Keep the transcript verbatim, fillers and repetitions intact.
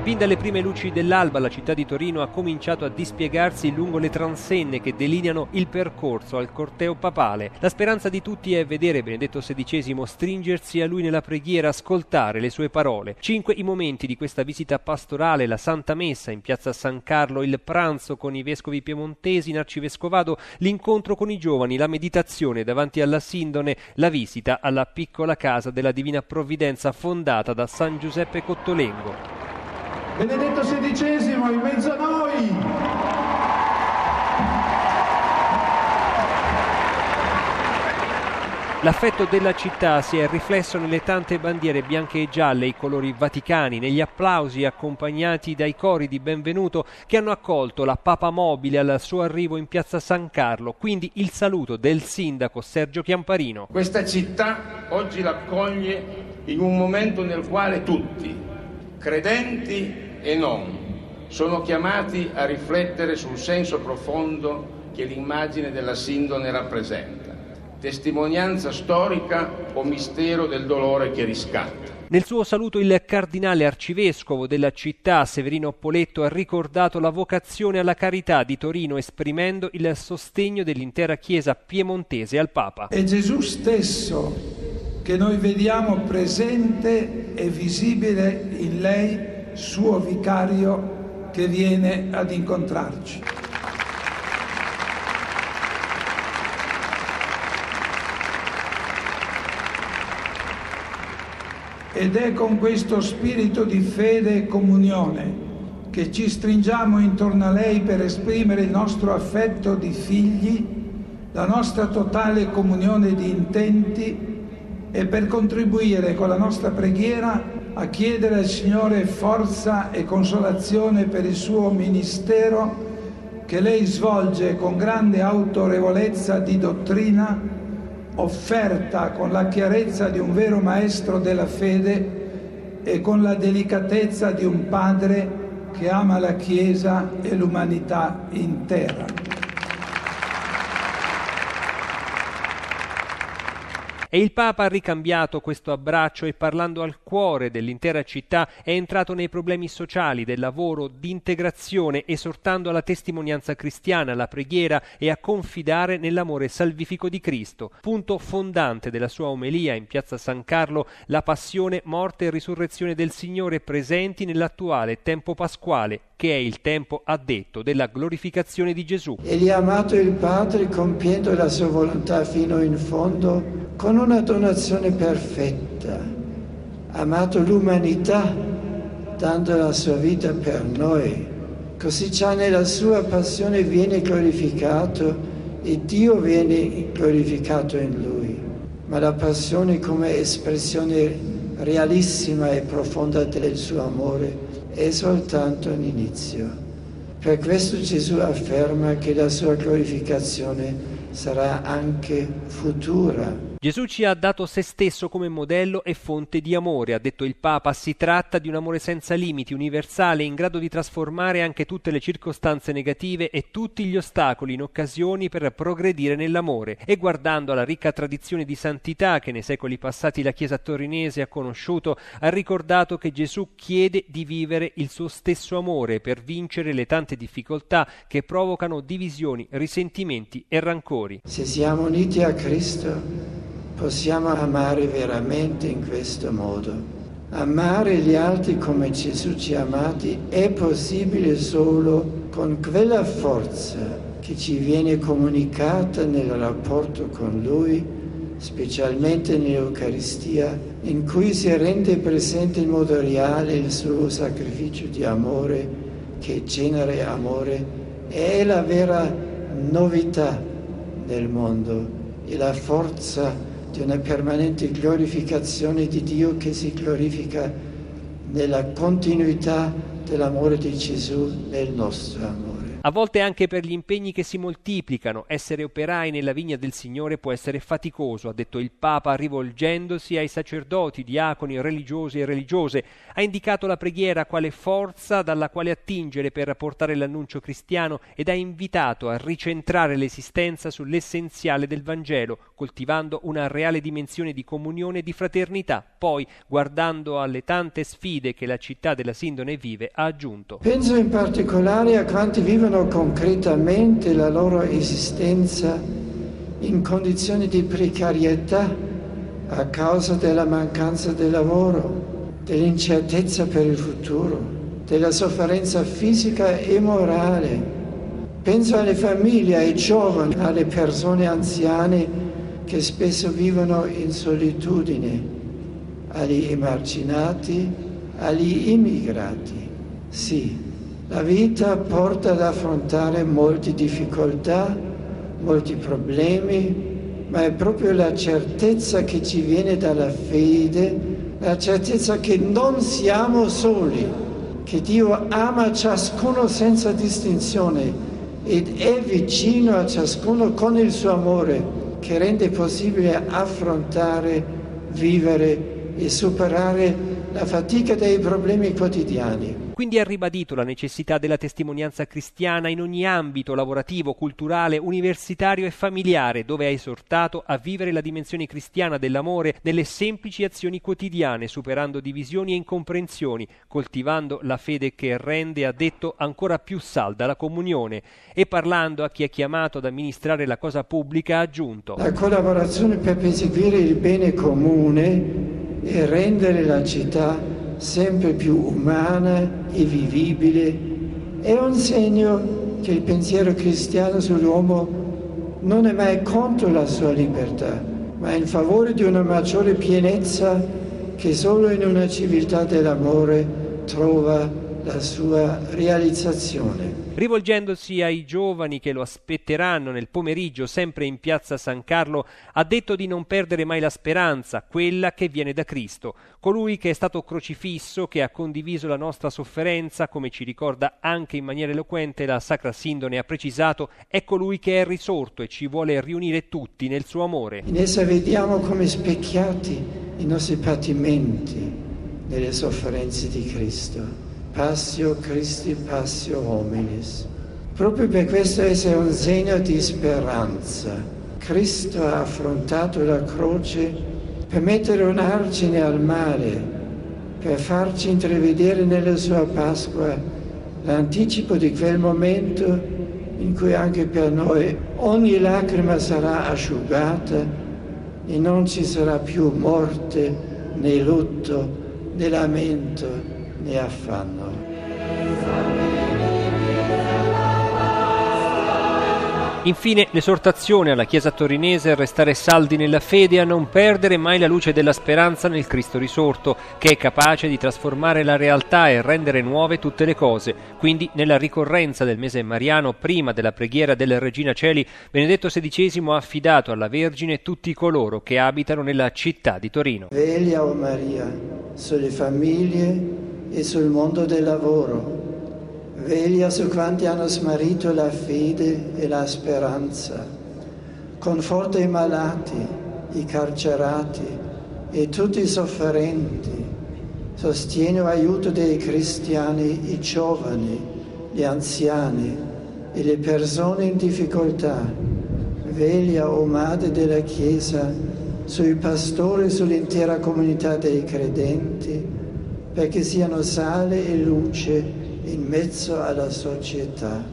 Fin dalle prime luci dell'alba la città di Torino ha cominciato a dispiegarsi lungo le transenne che delineano il percorso al corteo papale. La speranza di tutti è vedere Benedetto sedicesimo stringersi a lui nella preghiera, ascoltare le sue parole. Cinque i momenti di questa visita pastorale: la Santa Messa in piazza San Carlo, il pranzo con i vescovi piemontesi in Arcivescovado, l'incontro con i giovani, la meditazione davanti alla Sindone, la visita alla piccola casa della Divina Provvidenza fondata da San Giuseppe Cottolengo. Benedetto sedicesimo in mezzo a noi! L'affetto della città si è riflesso nelle tante bandiere bianche e gialle, i colori vaticani, negli applausi accompagnati dai cori di benvenuto che hanno accolto la Papa mobile al suo arrivo in piazza San Carlo, quindi il saluto del sindaco Sergio Chiamparino. Questa città oggi l'accoglie in un momento nel quale tutti, credenti e non, sono chiamati a riflettere sul senso profondo che l'immagine della Sindone rappresenta, testimonianza storica o mistero del dolore che riscatta. Nel suo saluto il cardinale arcivescovo della città, Severino Poletto, ha ricordato la vocazione alla carità di Torino, esprimendo il sostegno dell'intera Chiesa piemontese al Papa. È Gesù stesso che noi vediamo presente e visibile in lei, suo vicario che viene ad incontrarci. Ed è con questo spirito di fede e comunione che ci stringiamo intorno a lei per esprimere il nostro affetto di figli, la nostra totale comunione di intenti e per contribuire con la nostra preghiera a chiedere al Signore forza e consolazione per il suo ministero che lei svolge con grande autorevolezza di dottrina, offerta con la chiarezza di un vero maestro della fede e con la delicatezza di un padre che ama la Chiesa e l'umanità intera. E il Papa ha ricambiato questo abbraccio e, parlando al cuore dell'intera città, è entrato nei problemi sociali, del lavoro, di integrazione, esortando alla testimonianza cristiana, alla preghiera e a confidare nell'amore salvifico di Cristo. Punto fondante della sua omelia in piazza San Carlo, la passione, morte e risurrezione del Signore presenti nell'attuale tempo pasquale, che è il tempo, ha detto, della glorificazione di Gesù. Egli ha amato il Padre compiendo la sua volontà fino in fondo con una donazione perfetta. Ha amato l'umanità dando la sua vita per noi. Così già nella sua passione viene glorificato e Dio viene glorificato in lui. Ma la passione come espressione realissima e profonda del suo amore è soltanto un inizio. Per questo Gesù afferma che la sua glorificazione sarà anche futura. Gesù ci ha dato se stesso come modello e fonte di amore, ha detto il Papa. Si tratta di un amore senza limiti, universale, in grado di trasformare anche tutte le circostanze negative e tutti gli ostacoli in occasioni per progredire nell'amore. E guardando alla ricca tradizione di santità che nei secoli passati la Chiesa torinese ha conosciuto, ha ricordato che Gesù chiede di vivere il suo stesso amore per vincere le tante difficoltà che provocano divisioni, risentimenti e rancori. Se siamo uniti a Cristo, possiamo amare veramente in questo modo. Amare gli altri come Gesù ci ha amati è possibile solo con quella forza che ci viene comunicata nel rapporto con Lui, specialmente nell'Eucaristia, in cui si rende presente in modo reale il suo sacrificio di amore che genera amore. È la vera novità del mondo e la forza di una permanente glorificazione di Dio che si glorifica nella continuità dell'amore di Gesù nel nostro amore. A volte anche per gli impegni che si moltiplicano, essere operai nella vigna del Signore può essere faticoso, ha detto il Papa rivolgendosi ai sacerdoti, diaconi, religiosi e religiose. Ha indicato la preghiera quale forza dalla quale attingere per portare l'annuncio cristiano ed ha invitato a ricentrare l'esistenza sull'essenziale del Vangelo, coltivando una reale dimensione di comunione e di fraternità. Poi, guardando alle tante sfide che la città della Sindone vive, ha aggiunto: penso in particolare a quanti vivono concretamente la loro esistenza in condizioni di precarietà a causa della mancanza di lavoro, dell'incertezza per il futuro, della sofferenza fisica e morale. Penso alle famiglie, ai giovani, alle persone anziane che spesso vivono in solitudine, agli emarginati, agli immigrati. Sì, la vita porta ad affrontare molte difficoltà, molti problemi, ma è proprio la certezza che ci viene dalla fede, la certezza che non siamo soli, che Dio ama ciascuno senza distinzione ed è vicino a ciascuno con il suo amore, che rende possibile affrontare, vivere e superare la fatica dei problemi quotidiani. Quindi ha ribadito la necessità della testimonianza cristiana in ogni ambito lavorativo, culturale, universitario e familiare, dove ha esortato a vivere la dimensione cristiana dell'amore nelle semplici azioni quotidiane, superando divisioni e incomprensioni, coltivando la fede che rende, ha detto, ancora più salda la comunione, e parlando a chi è chiamato ad amministrare la cosa pubblica ha aggiunto: la collaborazione per perseguire il bene comune e rendere la città sempre più umana e vivibile è un segno che il pensiero cristiano sull'uomo non è mai contro la sua libertà, ma in favore di una maggiore pienezza che solo in una civiltà dell'amore trova la sua realizzazione. Rivolgendosi ai giovani che lo aspetteranno nel pomeriggio sempre in piazza San Carlo, ha detto di non perdere mai la speranza, quella che viene da Cristo, colui che è stato crocifisso, che ha condiviso la nostra sofferenza, come ci ricorda anche in maniera eloquente la Sacra Sindone, ha precisato, è colui che è risorto e ci vuole riunire tutti nel suo amore. In essa vediamo come specchiati i nostri patimenti nelle sofferenze di Cristo. Passio Christi, passio hominis. Proprio per questo essa è un segno di speranza. Cristo ha affrontato la croce per mettere un argine al male, per farci intravedere nella sua Pasqua l'anticipo di quel momento in cui anche per noi ogni lacrima sarà asciugata e non ci sarà più morte, né lutto, né lamento, né affanno. Infine l'esortazione alla Chiesa torinese a restare saldi nella fede e a non perdere mai la luce della speranza nel Cristo risorto, che è capace di trasformare la realtà e rendere nuove tutte le cose. Quindi nella ricorrenza del mese mariano, prima della preghiera della Regina Coeli, Benedetto sedicesimo ha affidato alla Vergine tutti coloro che abitano nella città di Torino. Veglia, o Maria, sulle famiglie e sul mondo del lavoro. Veglia su quanti hanno smarrito la fede e la speranza. Conforta i malati, i carcerati e tutti i sofferenti. Sostieni o aiuto dei cristiani, i giovani, gli anziani e le persone in difficoltà. Veglia, o Madre della Chiesa, sui pastori e sull'intera comunità dei credenti, perché siano sale e luce in mezzo alla società.